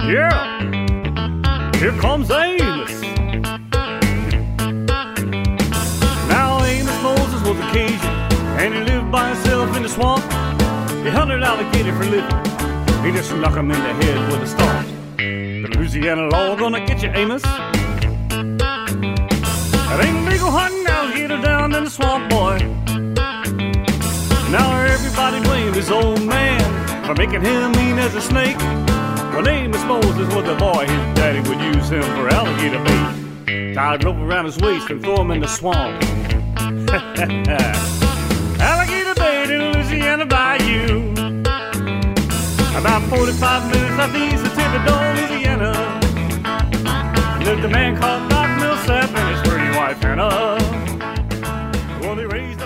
Yeah, here comes Amos. Now Amos Moses was a Cajun, and he lived by himself in the swamp. He hunted alligator for a living. He just knocked him in the head with a stomp. The Louisiana law gonna get you, Amos. It ain't legal hunting alligator down in the swamp, boy. Now everybody blamed his old man for making him mean as a snake. When Amos Moses was a boy, his daddy would use him for alligator bait. Tied rope around his waist and throw him in the swamp. Alligator bait in Louisiana Bayou. About 45 minutes southeast of Thibodaux, Louisiana, lived a man called Doc Millsap and his pretty wife Hannah. Well, they raised